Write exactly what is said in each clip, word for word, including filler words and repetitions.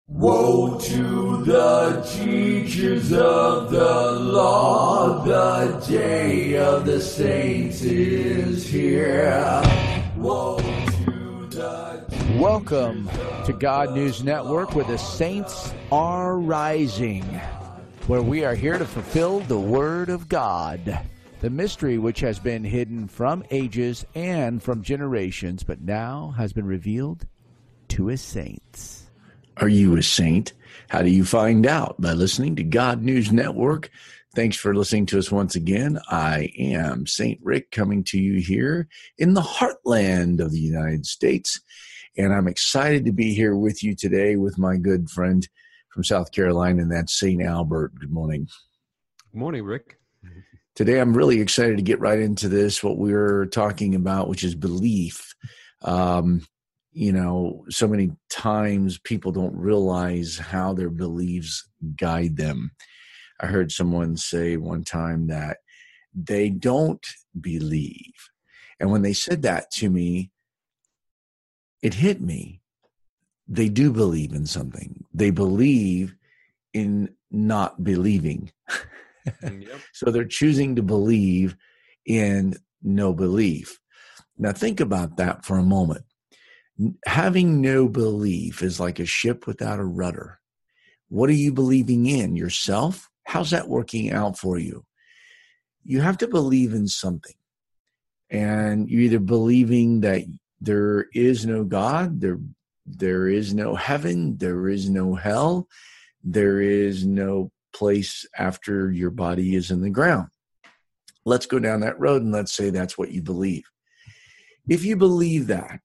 Woe to the teachers of the law, the day of the saints is here. Woe to the teachers. Welcome to God News Network, where the saints are rising, where we are here to fulfill the Word of God, the mystery which has been hidden from ages and from generations, but now has been revealed to His saints. Are you a saint? How do you find out? By listening to God News Network. Thanks for listening to us once again. I am Saint Rick, coming to you here in the heartland of the United States. And I'm excited to be here with you today with my good friend from South Carolina, and that's Saint Albert. Good morning. Good morning, Rick. Today I'm really excited to get right into this, what we're talking about, which is belief. Um, You know, so many times people don't realize how their beliefs guide them. I heard someone say one time that they don't believe. And when they said that to me, it hit me. They do believe in something. They believe in not believing. Yep. So they're choosing to believe in no belief. Now think about that for a moment. Having no belief is like a ship without a rudder. What are you believing in? Yourself? How's that working out for you? You have to believe in something. And you're either believing that there is no God, there, there is no heaven, there is no hell, there is no place after your body is in the ground. Let's go down that road and let's say that's what you believe. If you believe that,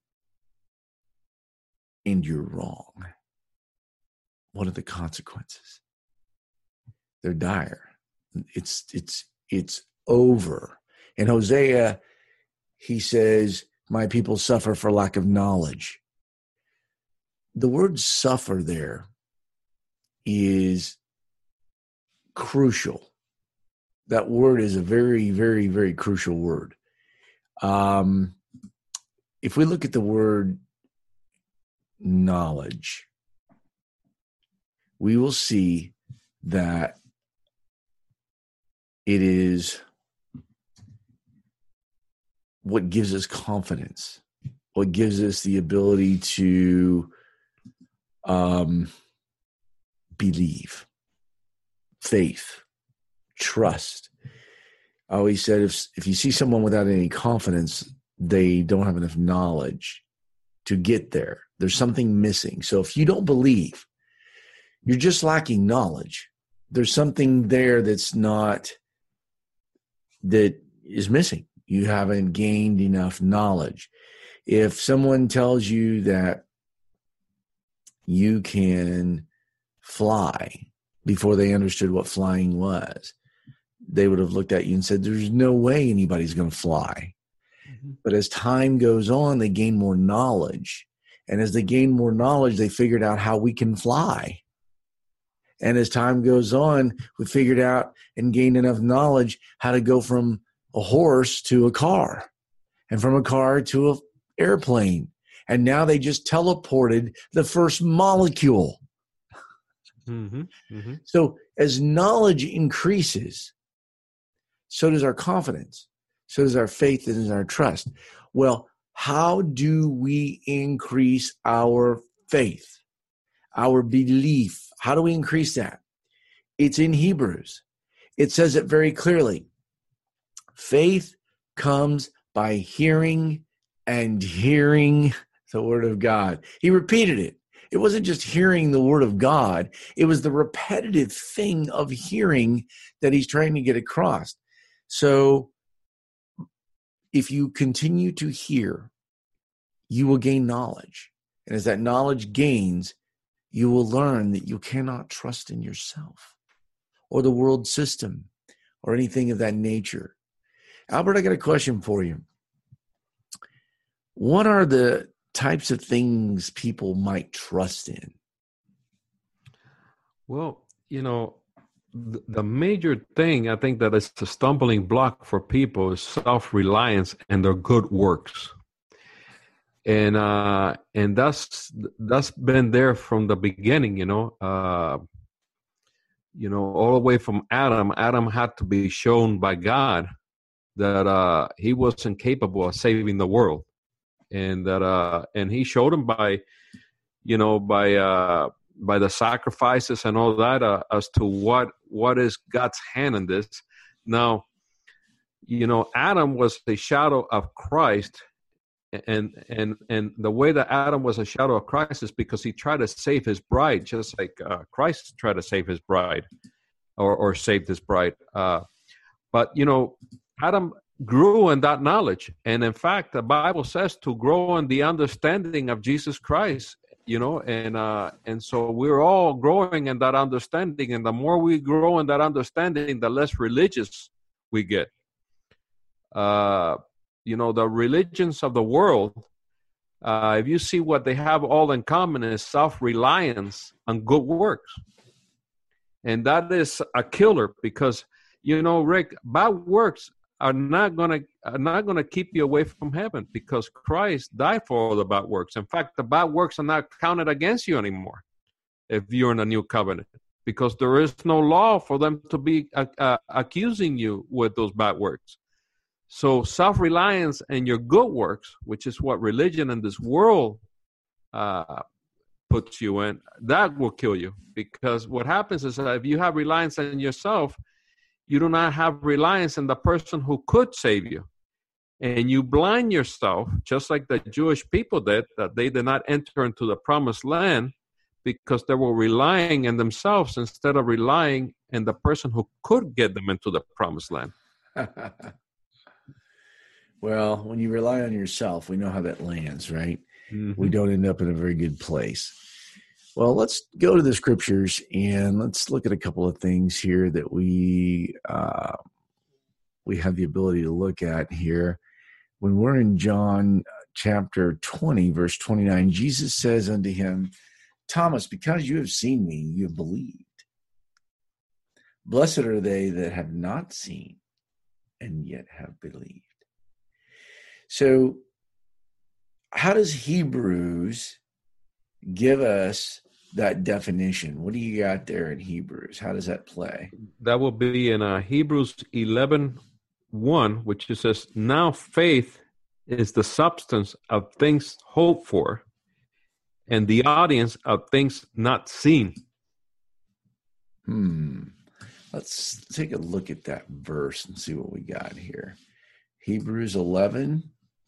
and you're wrong, what are the consequences? They're dire. It's it's it's over. In Hosea, he says, "My people suffer for lack of knowledge." The word "suffer" there is crucial. That word is a very, very, very crucial word. Um, if we look at the word knowledge, we will see that it is what gives us confidence, what gives us the ability to um, believe, faith, trust. I always said if if you see someone without any confidence, they don't have enough knowledge to get there. There's something missing. So if you don't believe, you're just lacking knowledge. There's something there that's not, that is missing. You haven't gained enough knowledge. If someone tells you that you can fly before they understood what flying was, they would have looked at you and said, there's no way anybody's going to fly. Mm-hmm. But as time goes on, they gain more knowledge. And as they gain more knowledge, they figured out how we can fly. And as time goes on, we figured out and gained enough knowledge how to go from a horse to a car, and from a car to an airplane. And now they just teleported the first molecule. Mm-hmm. Mm-hmm. So as knowledge increases, so does our confidence. So does our faith and our trust. Well, how do we increase our faith, our belief? How do we increase that? It's in Hebrews. It says it very clearly. Faith comes by hearing, and hearing the word of God. He repeated it. It wasn't just hearing the word of God. It was the repetitive thing of hearing that he's trying to get across. So if you continue to hear, you will gain knowledge. And as that knowledge gains, you will learn that you cannot trust in yourself or the world system or anything of that nature. Albert, I got a question for you. What are the types of things people might trust in? Well, you know, the, the major thing I think that is a stumbling block for people is self-reliance and their good works. and uh, and that's that's been there from the beginning. You know, uh, you know, all the way from Adam. Adam had to be shown by God that uh, he wasn't capable of saving the world, and that uh, and he showed him by, you know, by uh, by the sacrifices and all that uh, as to what what is God's hand in this. Now, you know, Adam was a shadow of Christ, and and and the way that Adam was a shadow of Christ is because he tried to save his bride, just like uh, Christ tried to save his bride, or or saved his bride. Uh, but you know, Adam grew in that knowledge, and in fact, the Bible says to grow in the understanding of Jesus Christ. You know, and uh, and so we're all growing in that understanding, and the more we grow in that understanding, the less religious we get. Uh, you know, the religions of the world, uh, if you see what they have all in common is self-reliance on good works. And that is a killer because, you know, Rick, bad works are not gonna are not gonna keep you away from heaven because Christ died for all the bad works. In fact, the bad works are not counted against you anymore if you're in a new covenant, because there is no law for them to be uh, uh, accusing you with those bad works. So self-reliance and your good works, which is what religion in this world uh, puts you in, that will kill you. Because what happens is that if you have reliance on yourself, you do not have reliance on the person who could save you. And you blind yourself, just like the Jewish people did, that they did not enter into the promised land because they were relying on themselves instead of relying on the person who could get them into the promised land. Well, when you rely on yourself, we know how that lands, right? Mm-hmm. We don't end up in a very good place. Well, let's go to the scriptures and let's look at a couple of things here that we uh, we have the ability to look at here. When we're in John chapter twenty, verse twenty-nine, Jesus says unto him, Thomas, because you have seen me, you have believed. Blessed are they that have not seen and yet have believed. So how does Hebrews give us that definition? What do you got there in Hebrews? How does that play? That will be in uh, Hebrews eleven one, which it says, now faith is the substance of things hoped for and the audience of things not seen. Hmm. Let's take a look at that verse and see what we got here. Hebrews eleven.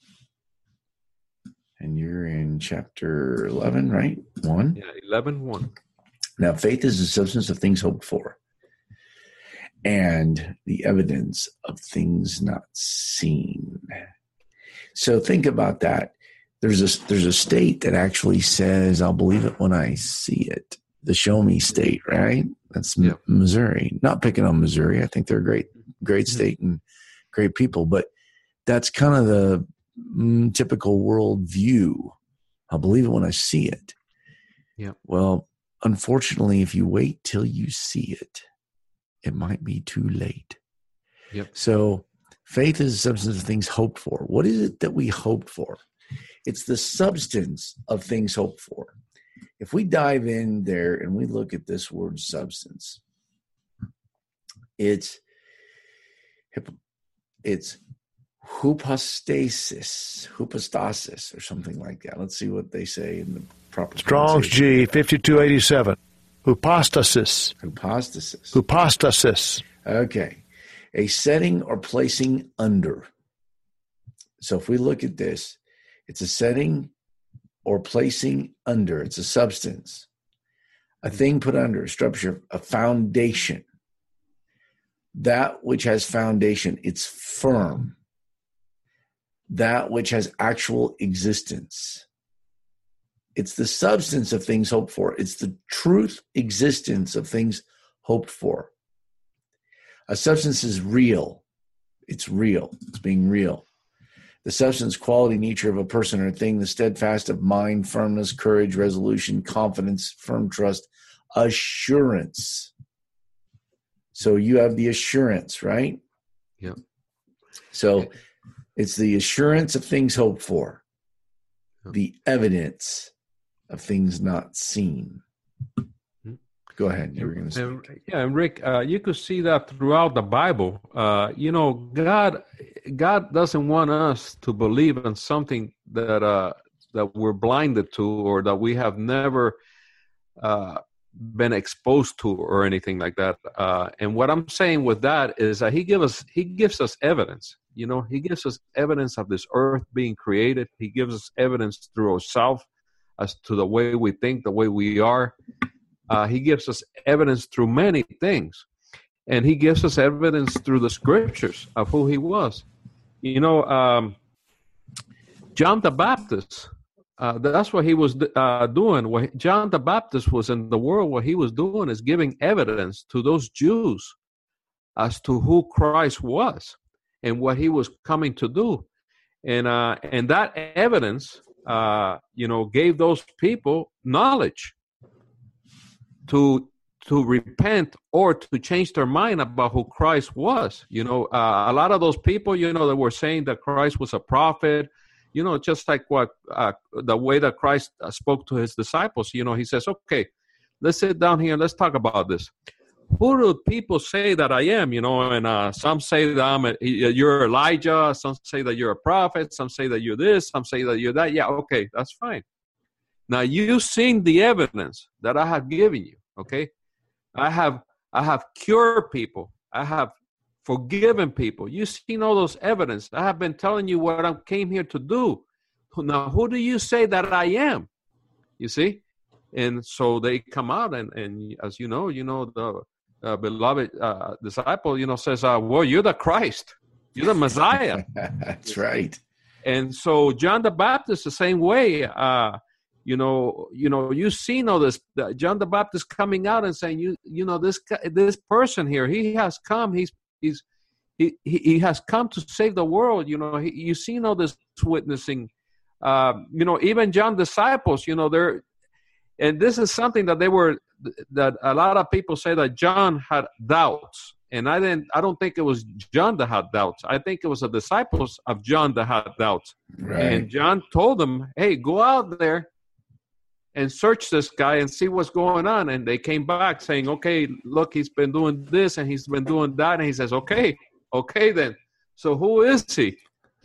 And you're in chapter eleven, right? one? Yeah, eleven one. Now, faith is the substance of things hoped for and the evidence of things not seen. So think about that. There's a, there's a state that actually says, I'll believe it when I see it. The show me state, right? That's yeah. Missouri. Not picking on Missouri. I think they're a great, great state and great people. But that's kind of the mm, typical world view. I'll believe it when I see it. Yeah. Well, unfortunately, if you wait till you see it, it might be too late. Yep. So faith is the substance of things hoped for. What is it that we hoped for? It's the substance of things hoped for. If we dive in there and we look at this word substance, it's it's hypostasis, hypostasis, or something like that. Let's see what they say in the proper Strong's G fifty-two eighty-seven. Hypostasis. Hypostasis. Hypostasis. Okay. A setting or placing under. So if we look at this, it's a setting or placing under. It's a substance. A thing put under, a structure, a foundation. That which has foundation, it's firm. That which has actual existence. It's the substance of things hoped for. It's the truth existence of things hoped for. A substance is real. It's real. It's being real. The substance, quality, nature of a person or thing, the steadfast of mind, firmness, courage, resolution, confidence, firm trust, assurance. So you have the assurance, right? Yeah. So it's the assurance of things hoped for. the evidence of things not seen. Go ahead. You were going to say. And, yeah, and Rick, uh, you could see that throughout the Bible. Uh, you know, God, God doesn't want us to believe in something that uh, that we're blinded to, or that we have never uh, been exposed to, or anything like that. Uh, and what I'm saying with that is that He gives us He gives us evidence. You know, He gives us evidence of this earth being created. He gives us evidence through ourselves as to the way we think, the way we are. Uh, he gives us evidence through many things, and He gives us evidence through the scriptures of who He was. You know, um, John the Baptist, uh, that's what he was uh, doing. What John the Baptist was in the world, what he was doing is giving evidence to those Jews as to who Christ was and what He was coming to do. And, uh, and that evidence, uh, you know, gave those people knowledge to to repent or to change their mind about who Christ was. You know, uh, a lot of those people, you know, that were saying that Christ was a prophet, you know, just like what uh, the way that Christ spoke to His disciples. You know, He says, okay, let's sit down here and let's talk about this. Who do people say that I am? You know, and uh, some say that I'm a, you're Elijah, some say that you're a prophet, some say that you're this, some say that you're that. Yeah, okay, that's fine. Now, you've seen the evidence that I have given you, okay? I have I have cured people. I have forgiven people. You've seen all those evidence. I have been telling you what I came here to do. Now, who do you say that I am? You see? And so they come out, and, and as you know, you know, the uh, beloved uh, disciple, you know, says, uh, well, you're the Christ. You're the Messiah. That's right. And so John the Baptist, the same way, uh, You know, you know, you've seen all this. Uh, John the Baptist coming out and saying, "You, you know, this this person here, he has come. He's he's he he, he has come to save the world." You know, he, you've seen all this witnessing. Uh, you know, even John's disciples. You know, they're, and this is something that they were that a lot of people say that John had doubts, and I didn't. I don't think it was John that had doubts. I think it was the disciples of John that had doubts. Right. And John told them, "Hey, go out there and search this guy and see what's going on." And they came back saying, okay, look, he's been doing this and he's been doing that. And he says, okay, okay then. So who is he?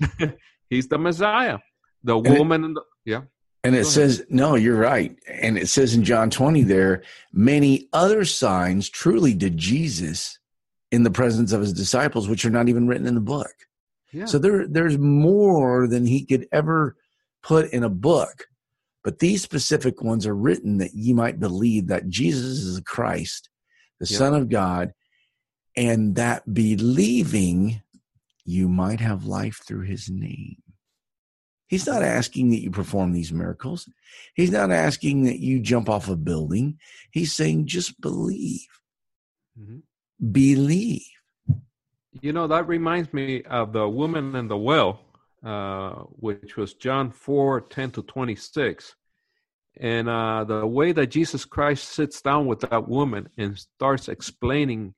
He's the Messiah. The and woman. It, in the, yeah. And it says, no, you're right. And it says in John twenty there, many other signs truly did Jesus in the presence of His disciples, which are not even written in the book. Yeah. So there, there's more than He could ever put in a book. But these specific ones are written that ye might believe that Jesus is the Christ, the yeah. Son of God, and that believing you might have life through His name. He's not asking that you perform these miracles. He's not asking that you jump off a building. He's saying just believe. Mm-hmm. Believe. You know, that reminds me of the woman in the well. Uh, which was John four, ten to twenty-six. And uh, the way that Jesus Christ sits down with that woman and starts explaining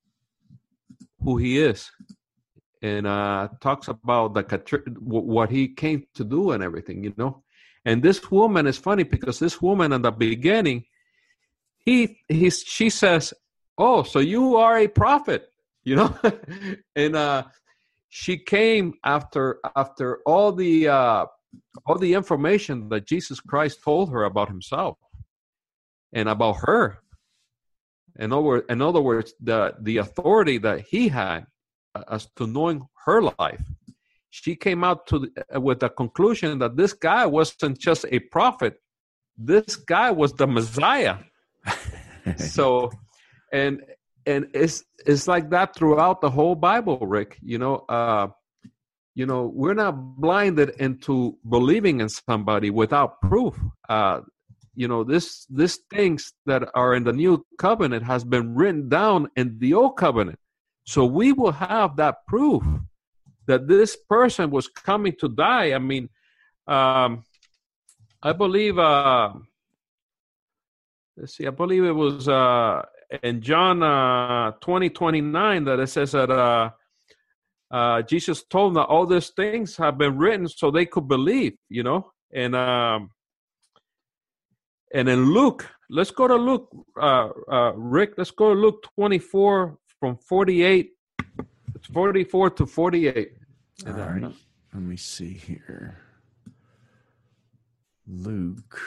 who He is, and uh, talks about the what He came to do and everything, you know. And this woman is funny because this woman in the beginning, he he's, she says, oh, so you are a prophet, you know. and uh She came after after all the uh, all the information that Jesus Christ told her about Himself and about her. In other words, in other words, the the authority that He had as to knowing her life. She came out to the, with the conclusion that this guy wasn't just a prophet. This guy was the Messiah. so, and. And it's it's like that throughout the whole Bible, Rick. You know, uh, you know, we're not blinded into believing in somebody without proof. Uh, you know, this this things that are in the new covenant has been written down in the old covenant, so we will have that proof that this person was coming to die. I mean, um, I believe. Uh, let's see. I believe it was. Uh, In John uh, twenty, twenty-nine, that it says that uh, uh, Jesus told them that all these things have been written so they could believe, you know. And um, and in Luke, let's go to Luke, uh, uh, Rick. Let's go to Luke twenty-four from forty-eight. It's forty-four to forty-eight. All right. Let me see here. Luke.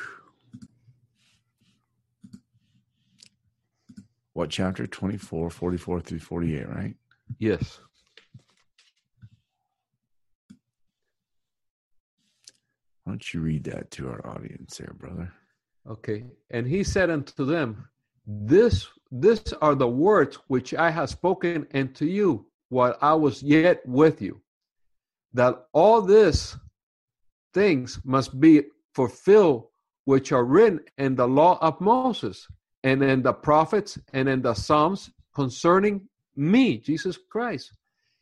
What chapter? twenty-four, forty-four through forty-eight, right? Yes. Why don't you read that to our audience there, brother? Okay. And he said unto them, This, this are the words which I have spoken unto you while I was yet with you, that all these things must be fulfilled which are written in the law of Moses and in the prophets and in the Psalms concerning me, Jesus Christ.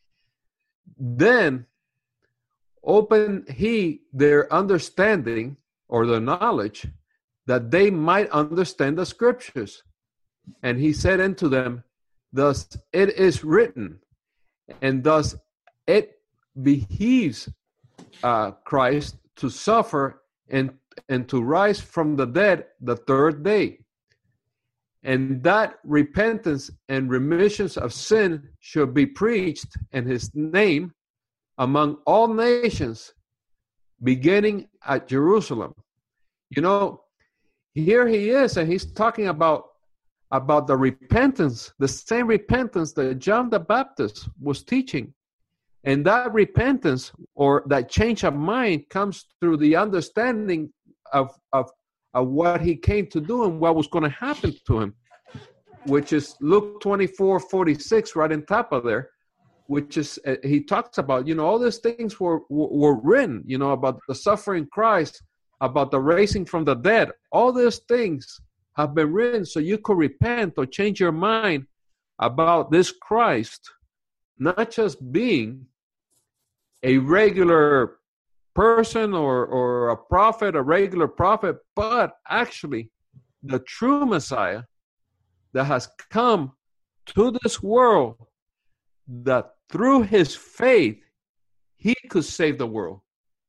Then open he their understanding or the knowledge that they might understand the scriptures. And he said unto them, Thus it is written, and thus it behoves uh, Christ to suffer and, and to rise from the dead the third day, and that repentance and remissions of sin should be preached in his name among all nations, beginning at Jerusalem. You know, here he is, and he's talking about, about the repentance, the same repentance that John the Baptist was teaching. And that repentance or that change of mind comes through the understanding of, of, of what he came to do and what was going to happen to him, which is Luke twenty-four forty-six, right on top of there, which is, uh, he talks about, you know, all these things were, were, were written, you know, about the suffering Christ, about the raising from the dead. All these things have been written so you could repent or change your mind about this Christ, not just being a regular person or, or a prophet, a regular prophet, but actually the true Messiah that has come to this world, that through his faith, he could save the world.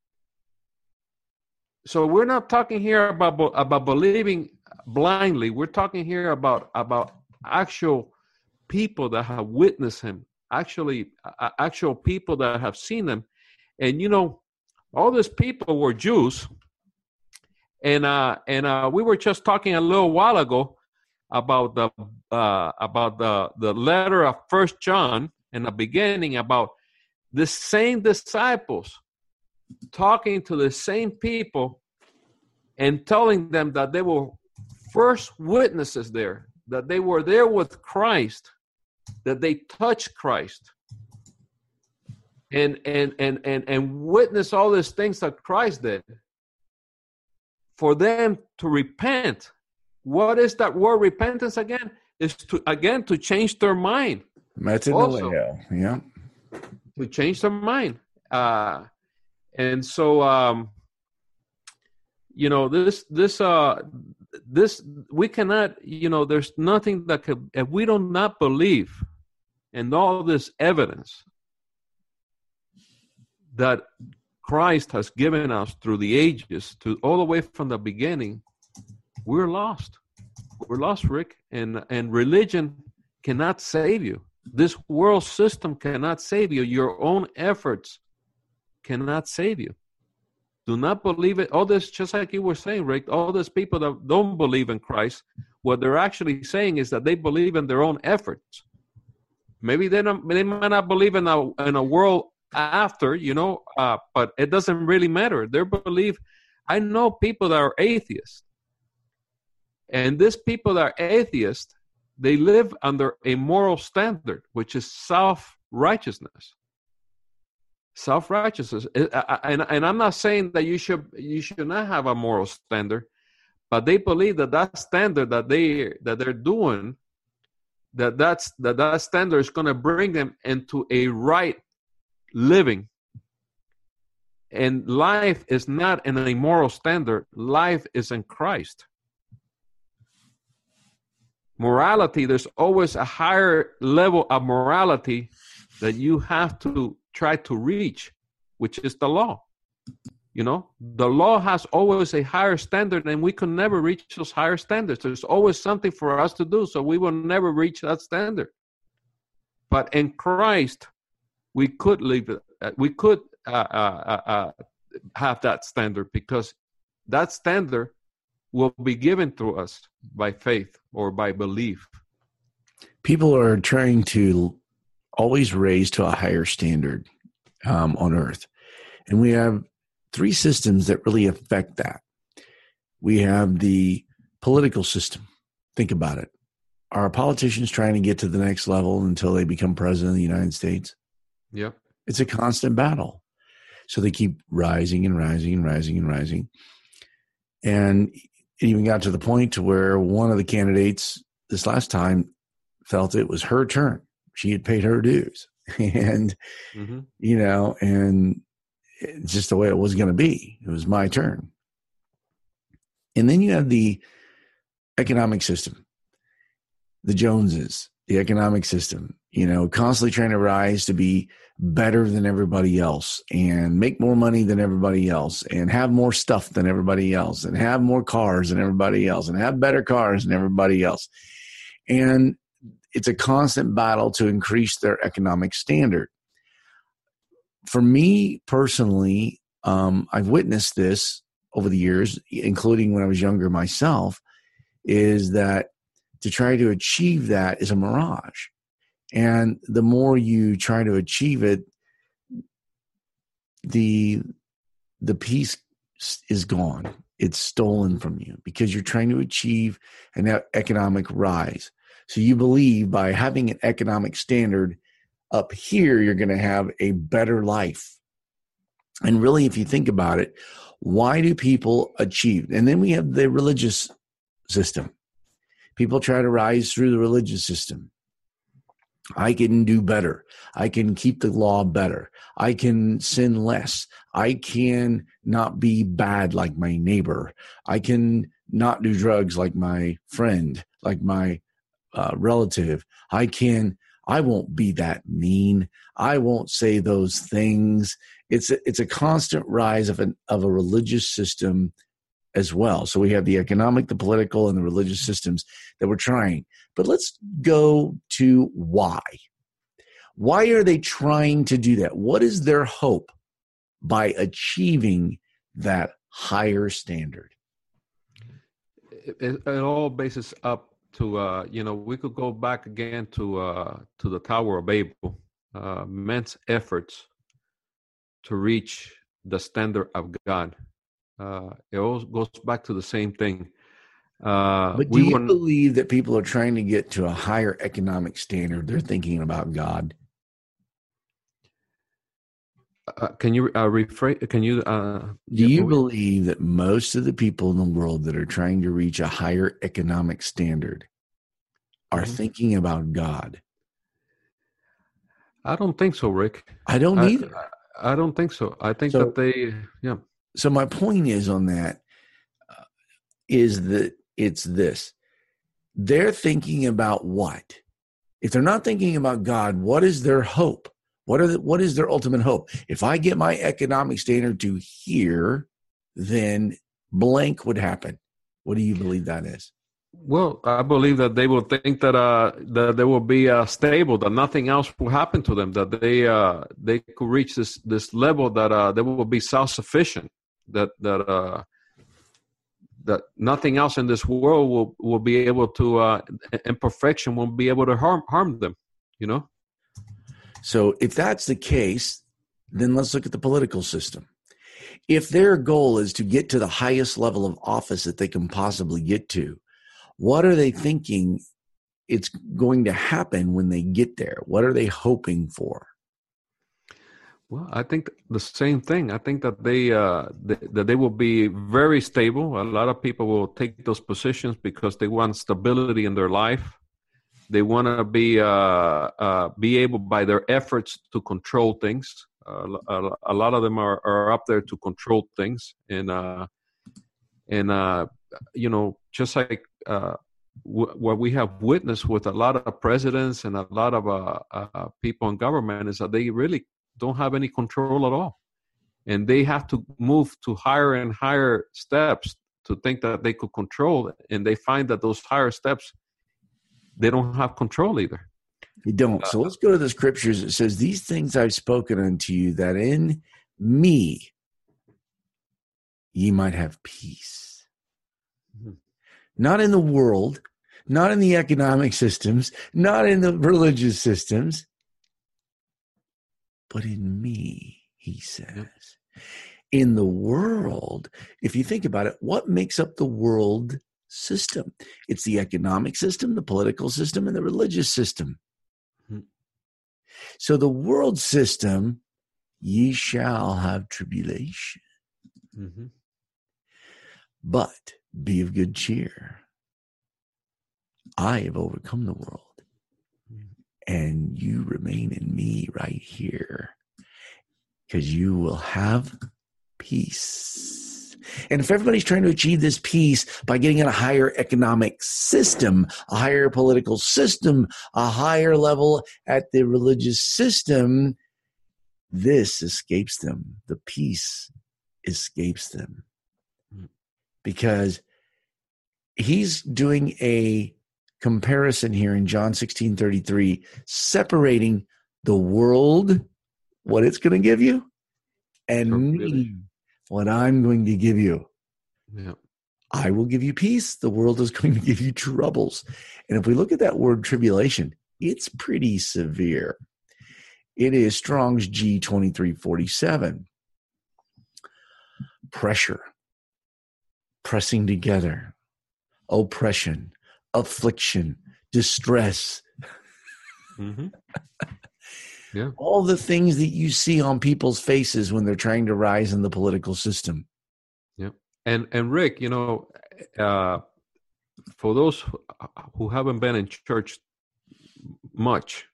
So we're not talking here about, about believing blindly. We're talking here about, about actual people that have witnessed him, actually uh, actual people that have seen him. And, you know, all these people were Jews. And uh, and uh, we were just talking a little while ago about the uh, about the, the letter of First John in the beginning, about the same disciples talking to the same people and telling them that they were first witnesses there, that they were there with Christ, that they touched Christ, and and and and and witness all these things that Christ did. For them to repent. What is that word repentance again? Is to again to change their mind. Metanoia, yeah. To change their mind. Uh, and so um, you know, this this uh this we cannot, you know, there's nothing that could, if we do not believe in all this evidence that Christ has given us through the ages, to all the way from the beginning, we're lost. We're lost, Rick. And and religion cannot save you. This world system cannot save you. Your own efforts cannot save you. Do not believe it. All this, just like you were saying, Rick, all these people that don't believe in Christ, what they're actually saying is that they believe in their own efforts. Maybe they don't, they might not believe in a in a world after, you know, uh, but it doesn't really matter. They believe. I know people that are atheists, and these people that are atheists, they live under a moral standard, which is self-righteousness. Self-righteousness, and and I'm not saying that you should you should not have a moral standard, but they believe that that standard that they that they're doing, that that's that that standard is going to bring them into a right living. And life is not in a moral standard. Life is in Christ. Morality, there's always a higher level of morality that you have to try to reach, which is the law. You know, the law has always a higher standard, and we can never reach those higher standards. There's always something for us to do, so we will never reach that standard. But in Christ, we could live. We could uh, uh, uh, have that standard, because that standard will be given to us by faith or by belief. People are trying to always raise to a higher standard um, on earth, and we have three systems that really affect that. We have the political system. Think about it. Are politicians trying to get to the next level until they become president of the United States? Yep. It's a constant battle. So they keep rising and rising and rising and rising. And it even got to the point to where one of the candidates this last time felt it was her turn. She had paid her dues. And, mm-hmm. you know, and it's just the way it was going to be. It was my turn. And then you have the economic system, the Joneses, the economic system, you know, constantly trying to rise to be better than everybody else and make more money than everybody else and have more stuff than everybody else and have more cars than everybody else and have better cars than everybody else. And it's a constant battle to increase their economic standard. For me personally, um, I've witnessed this over the years, including when I was younger myself, is that to try to achieve that is a mirage. And the more you try to achieve it, the, the peace is gone. It's stolen from you because you're trying to achieve an economic rise. So you believe by having an economic standard up here, you're going to have a better life. And really, if you think about it, why do people achieve? And then we have the religious system. People try to rise through the religious system. I can do better. I can keep the law better. I can sin less. I can not be bad like my neighbor. I can not do drugs like my friend, like my uh, relative. I can I won't be that mean. I won't say those things. It's a, it's a constant rise of an of a religious system as well. So we have the economic, the political, and the religious systems that we're trying. But let's go to why. Why are they trying to do that? What is their hope by achieving that higher standard? It, it, it all bases up to, uh, you know, we could go back again to uh, to the Tower of Babel, uh, men's efforts to reach the standard of God. Uh, it all goes back to the same thing. Uh, but do we you want, believe that people are trying to get to a higher economic standard? They're thinking about God. Uh, can you uh, rephrase? Can you? Uh, do you believe that most of the people in the world that are trying to reach a higher economic standard are mm-hmm. thinking about God? I don't think so, Rick. I don't I, either. I, I don't think so. I think so, that they, yeah. So my point is on that uh, is that it's this. They're thinking about what? If they're not thinking about God, what is their hope? What are the, what is their ultimate hope? If I get my economic standard to here, then blank would happen. What do you believe that is? Well, I believe that they will think that uh, that they will be uh, stable, that nothing else will happen to them, that they uh, they could reach this this level that uh, they will be self-sufficient, that that uh, that nothing else in this world will, will be able to, uh, imperfection won't be able to harm harm them, you know? So if that's the case, then let's look at the political system. If their goal is to get to the highest level of office that they can possibly get to, what are they thinking it's going to happen when they get there? What are they hoping for? Well, I think the same thing. I think that they uh, th- that they will be very stable. A lot of people will take those positions because they want stability in their life. They want to be uh, uh, be able by their efforts to control things. Uh, a, a lot of them are, are up there to control things, and uh, and uh, you know, just like uh, w- what we have witnessed with a lot of presidents and a lot of uh, uh, people in government is that they really don't have any control at all. and they have to move to higher and higher steps to think that they could control it. And they find that those higher steps, they don't have control either. You don't. So let's go to the scriptures. It says, these things I've spoken unto you, that in me ye might have peace. Mm-hmm. Not in the world, not in the economic systems, not in the religious systems, but in me, he says. Yep. In the world, if you think about it, what makes up the world system? It's the economic system, the political system, and the religious system. Mm-hmm. So the world system, ye shall have tribulation. Mm-hmm. But be of good cheer. I have overcome the world. And you remain in me right here. Because you will have peace. And if everybody's trying to achieve this peace by getting in a higher economic system, a higher political system, a higher level at the religious system, this escapes them. The peace escapes them. Because he's doing a comparison here in John sixteen thirty-three, separating the world, what it's going to give you, and sure, me, really. What I'm going to give you. Yeah. I will give you peace. The world is going to give you troubles. And if we look at that word tribulation, it's pretty severe. It is Strong's G twenty-three forty-seven. Pressure, pressing together, oppression, affliction, distress. Mm-hmm. Yeah. All the things that you see on people's faces when they're trying to rise in the political system. Yeah. And and Rick, you know, uh, for those who haven't been in church much,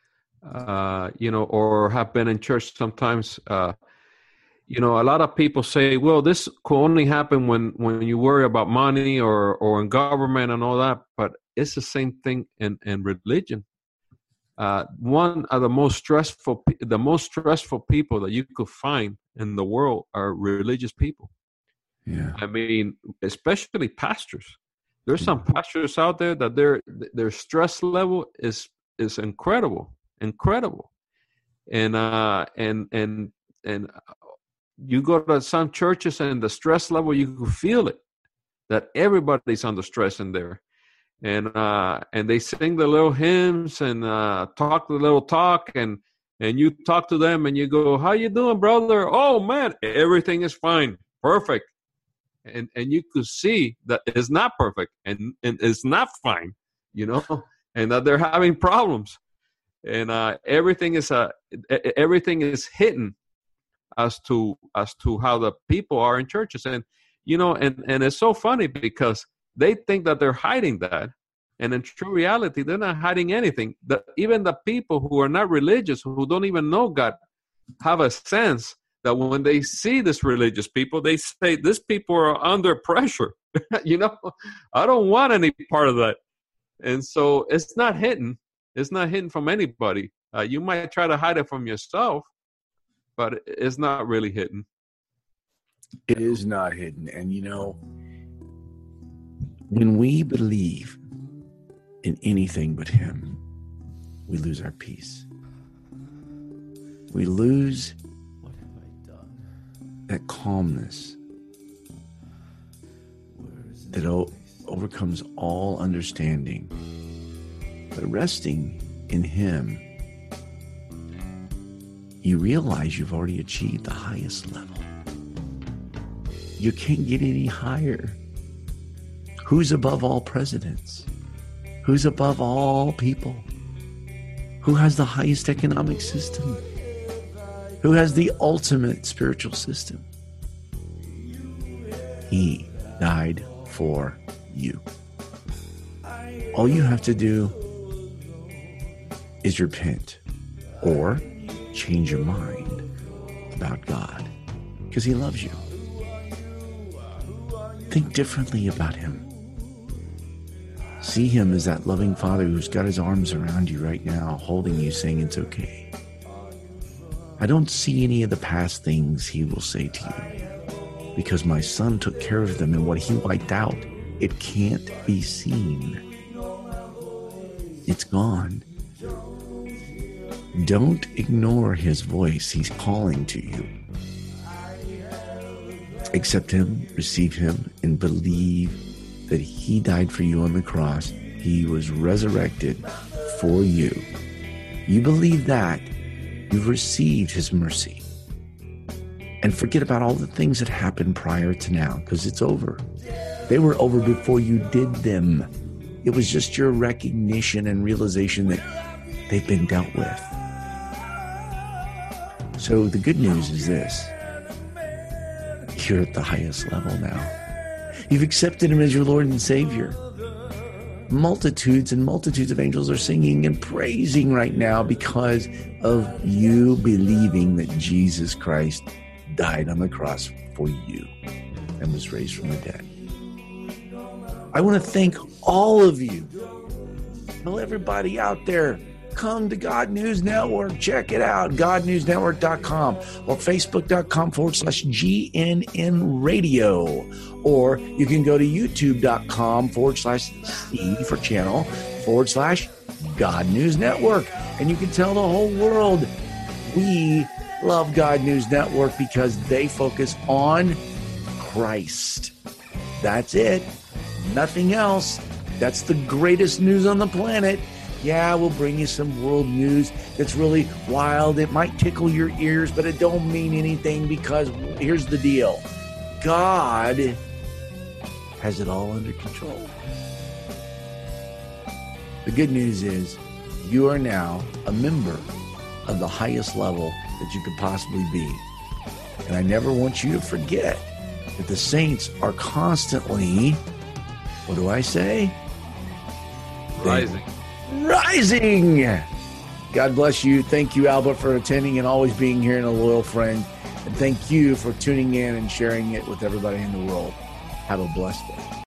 uh, you know, or have been in church sometimes, uh, you know, a lot of people say, well, this could only happen when, when you worry about money or, or in government and all that. But it's the same thing in, in religion. Uh, one of the most stressful, the most stressful people that you could find in the world are religious people. Yeah. I mean, especially pastors. There's some pastors out there that their their stress level is is incredible, incredible, and uh and and and you go to some churches and the stress level, you can feel it, that everybody's under stress in there. And uh, and they sing the little hymns and uh, talk the little talk, and and you talk to them and you go, how you doing, brother? Oh, man, everything is fine. Perfect. And and you could see that it's not perfect and, and it's not fine, you know, and that they're having problems. And uh, everything is uh, everything is hidden as to as to how the people are in churches. And, you know, and, and it's so funny because they think that they're hiding that. And in true reality, they're not hiding anything. The, even the people who are not religious, who don't even know God, have a sense that when they see this religious people, they say, these people are under pressure. You know, I don't want any part of that. And so it's not hidden. It's not hidden from anybody. Uh, you might try to hide it from yourself, but it's not really hidden. It is not hidden. And, you know, when we believe in anything but him, we lose our peace. We lose that calmness that o- overcomes all understanding. But resting in him, you realize you've already achieved the highest level. You can't get any higher. Who's above all presidents? Who's above all people? Who has the highest economic system? Who has the ultimate spiritual system? He died for you. All you have to do is repent or change your mind about God, because he loves you. Think differently about him. See him as that loving Father who's got his arms around you right now, holding you, saying it's okay. I don't see any of the past things, he will say to you, because my son took care of them, and what he wiped out, it can't be seen. It's gone. Don't ignore his voice. He's calling to you. Accept him, receive him, and believe that he died for you on the cross. He was resurrected for you. You believe that, you've received his mercy. And forget about all the things that happened prior to now, because it's over. They were over before you did them. It was just your recognition and realization that they've been dealt with. So the good news is this. You're at the highest level now. You've accepted him as your Lord and Savior. Multitudes and multitudes of angels are singing and praising right now because of you believing that Jesus Christ died on the cross for you and was raised from the dead. I want to thank all of you. Tell everybody out there, come to God News Network. Check it out, god news network dot com or facebook.com forward slash GNN radio. Or you can go to youtube.com forward slash C for channel forward slash God News Network. And you can tell the whole world we love God News Network because they focus on Christ. That's it. Nothing else. That's the greatest news on the planet. Yeah, we'll bring you some world news that's really wild. It might tickle your ears, but it don't mean anything because here's the deal. God has it all under control. The good news is you are now a member of the highest level that you could possibly be. And I never want you to forget that the saints are constantly, what do I say? Rising. Rising. God bless you. Thank you, Albert, for attending and always being here and a loyal friend. And thank you for tuning in and sharing it with everybody in the world. Have a blessed day.